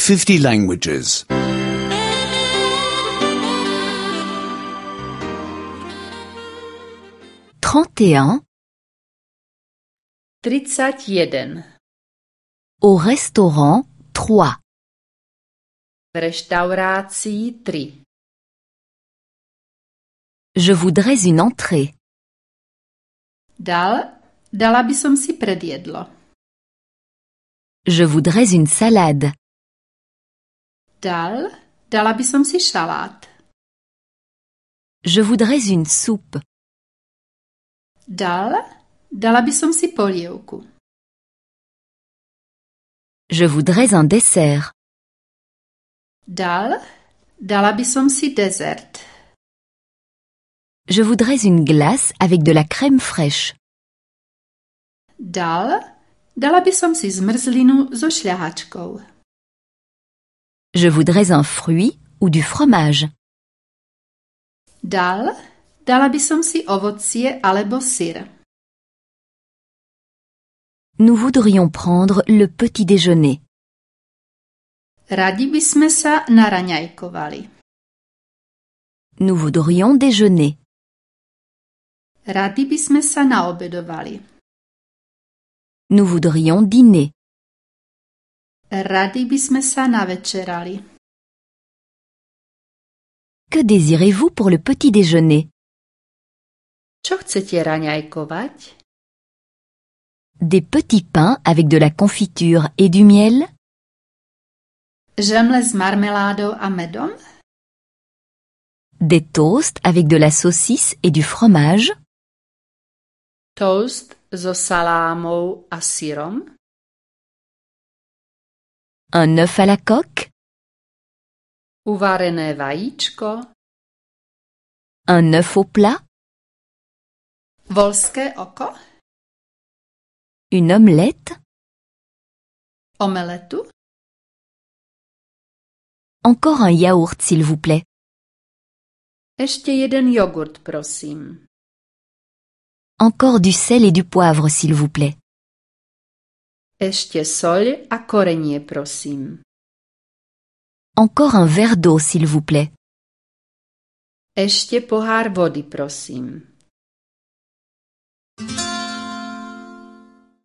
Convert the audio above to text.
50 languages. 31. 31. Au restaurant 3. V reštaurácii 3. Je voudrais une entrée. Dala by som si predjedlo. Je voudrais une salade. Dala by som si šalát. Je voudrais une soupe. Dala by som si polievku. Je voudrais un dessert. Dala by som si dezert. Je voudrais une glace avec de la crème fraîche. Dala by som si zmrzlinu so šľahačkou. Je voudrais un fruit ou du fromage. Dala by som si ovocie alebo syr. Nous voudrions prendre le petit déjeuner. Radi by sme sa naraňajkovali. Nous voudrions déjeuner. Radi by sme sa naobedovali. Nous voudrions dîner. Radi by sme sa navečerali. Que désirez-vous pour le petit déjeuner? Čo chcete raňajkovať? Des petits pains avec de la confiture et du miel? Žemle s marmeládou a medom? Des toasts avec de la saucisse et du fromage? Toast so salámou a syrom? Un œuf à la coque? Uvarené vajíčko? Un œuf au plat? Voľské oko? Une omelette? Omeletu? Encore un yaourt, s'il vous plaît. Ešte jeden jogurt, prosím. Encore du sel et du poivre, s'il vous plaît. Ešte soľ a korenie, prosím. Encore un verre d'eau, s'il vous plaît. Ešte pohár vody, prosím.